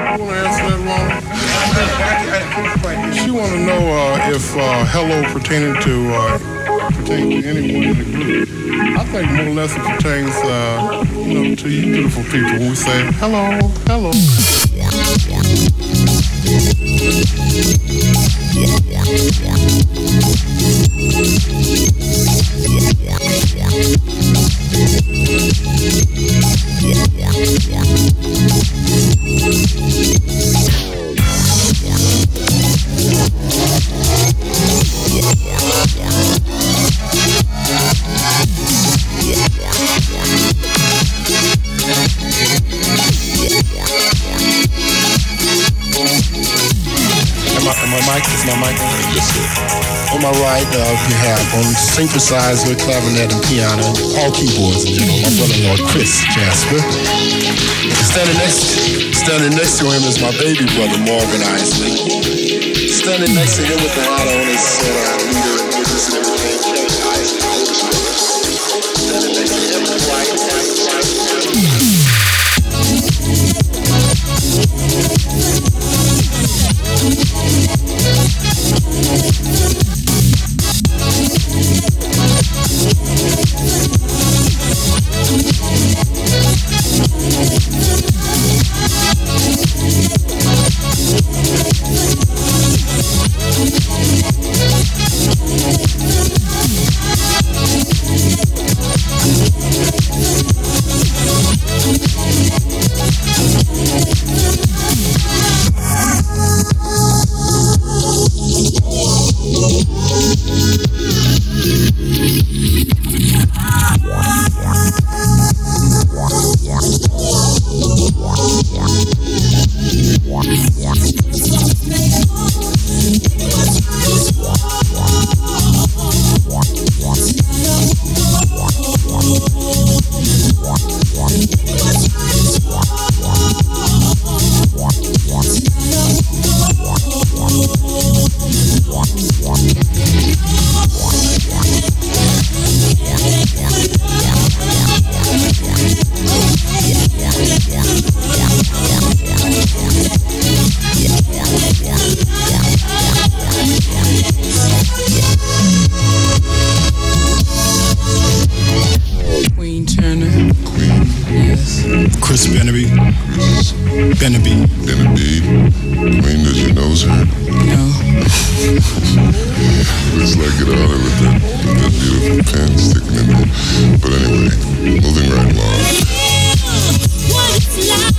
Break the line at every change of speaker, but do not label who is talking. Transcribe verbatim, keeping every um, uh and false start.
You want to answer that, Ronald? She want to know uh, if uh, hello pertaining to uh, pertaining to anyone in the group. I think more or less it pertains, uh, you know, to you beautiful people when we say hello, hello. On my right, uh, you have on synthesized with clarinet and piano, all keyboards in general, my brother-in-law Chris Jasper. Standing next, standing next to him is my baby brother Morgan Isley. Standing next to him with the hat on is uh, leader and witness and everything, Kevin Isley. Standing next to him is right, right, right.
What it's like.